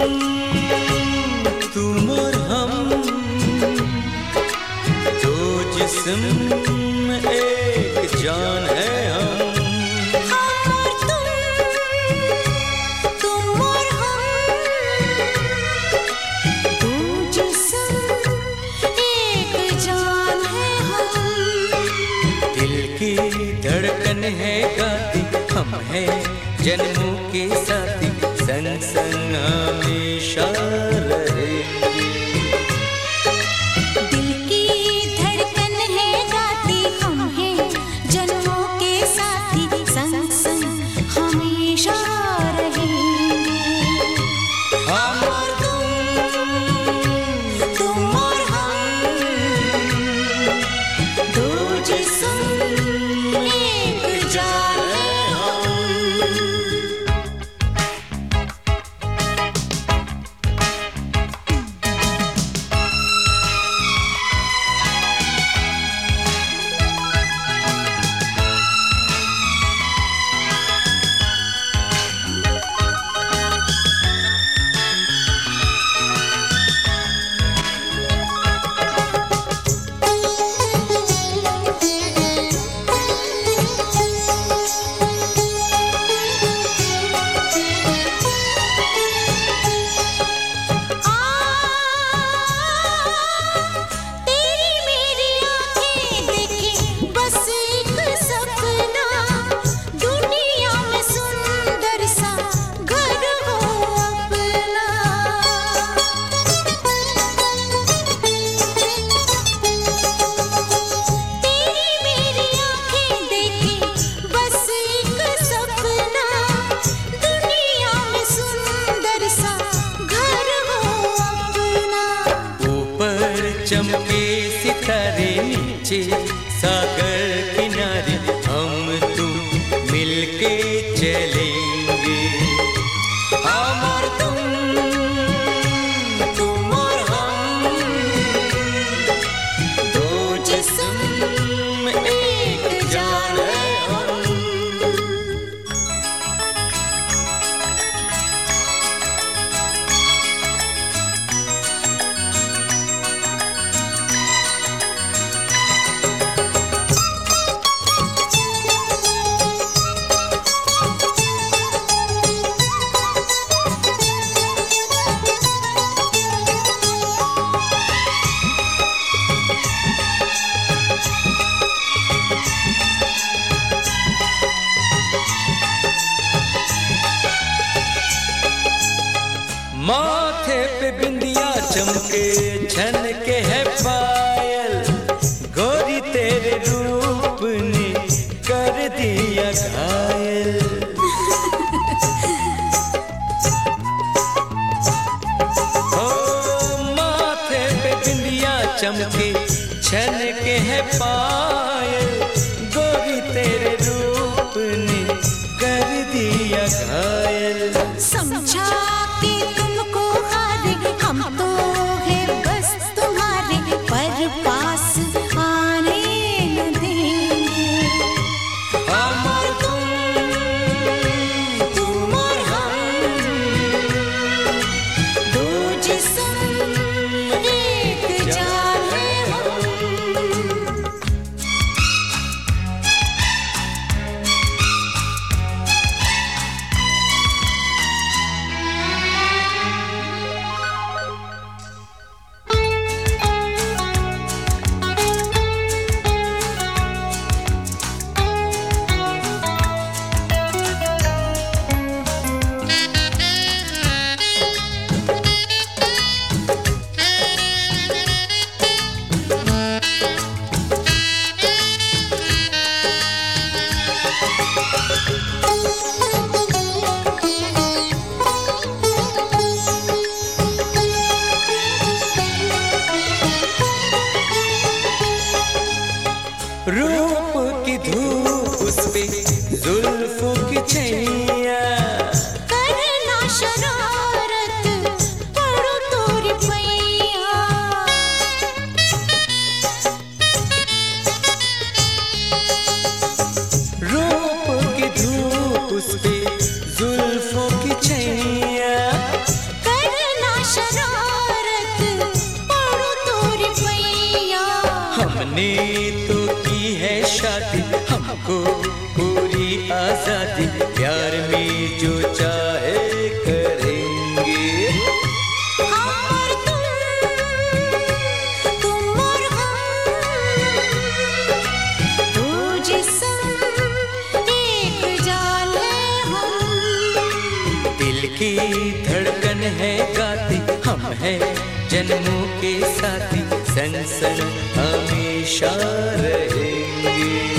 तुम और हम, दो जिस्म एक जान है हम। हम और तुम और हम, दो जिस्म एक जान है हम। दिल की धड़कन है गाती, हम हैं जन्मों के साथी, संग संग हमेशा रहेंगे। दिल की धड़कन है गाती, हम हैं जन्मों के साथी, संग संग हमेशा रहेंगे। हम और तुम और हम, दो जिस्म एक जान है हम। चमके सितारे नीचे सागर किनारे, हम तुम मिलके चलेंगे। हम और तुम और हम, दो जिस्म एक जान है हम। माथे पे बिंदिया चमके, छन के है पायल, गोरी तेरे रूप ने कर दिया घायल। ओ माथे पे बिंदिया चमके, छन के है पायल, गोरी तेरे रूप ने कर दिया घायल। समझा कि तुमको हारे, हम तो है बस तुम्हारे, पर पास आने न देंगे। हम और तुम और हम, दो जिस्म एक जान है हम। शरारत पड़ो तोरी पैया। हमने तो की है शादी, हमको पूरी आजादी, प्यार में जो चाहे करेंगे। हम और तुम और हम, दो जिस्म एक जान है हम। दिल की धड़कन है गाती, हम हैं जन्मों के साथी, संग संग हमेशा रहेंगे।